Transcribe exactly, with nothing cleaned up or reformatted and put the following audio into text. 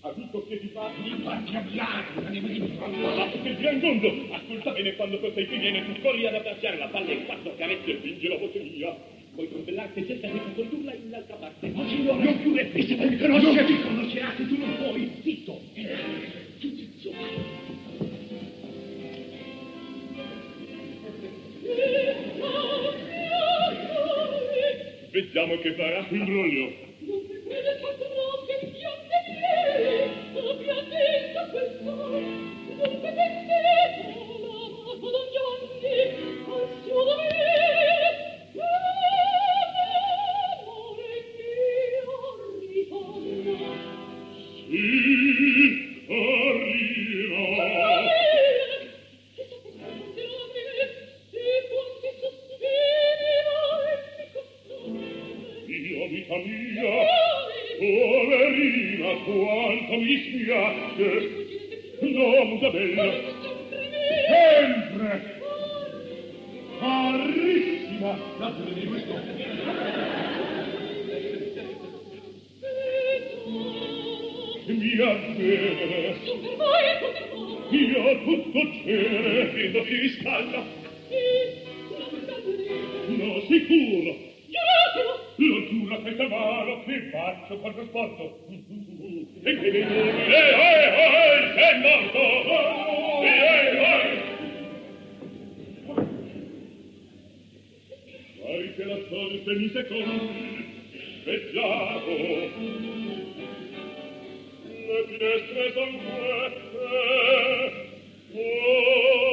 A tutto che ti fa? Mi fatti avviare, anima di Ma che gran gondo! Ascolta bene quando costei qui viene, tu corri ad abbracciare la palla in quattro carezze e finge la voce mia. Poi trombellarti e cerca di condurla in l'altra parte. Ma signore, non più le piste, mi conosce, non ti conoscerà se tu non puoi. Zitto! Tu zitto! Vediamo che farà. Imbroglio. Non si crede tanto no che piante miei, abbia detto questo, non si pensevo l'amato Don Giovanni al suo dovere, l'amore mio ritorna. Sì, arriva. E sapesse considerare, e quanti sospiriva e mi costò. Io, vita mia, poverina, quanto mi spiace. No, musa bella. Sempre. Carissima. Dattene di questo. Mia bene. Per voi e per voi. Io tutto genere. Vedo che vi scalda. Sì, non scalderete. No, sicuro. Giuratelo. Lo giuro che mano che faccio quanto sporto. E che vedo. Ehi, ehi, ehi, sei morto. Ehi, ehi. Pari che la storia se mi secondi. Veggiamo. Le finestre son queste. Oh.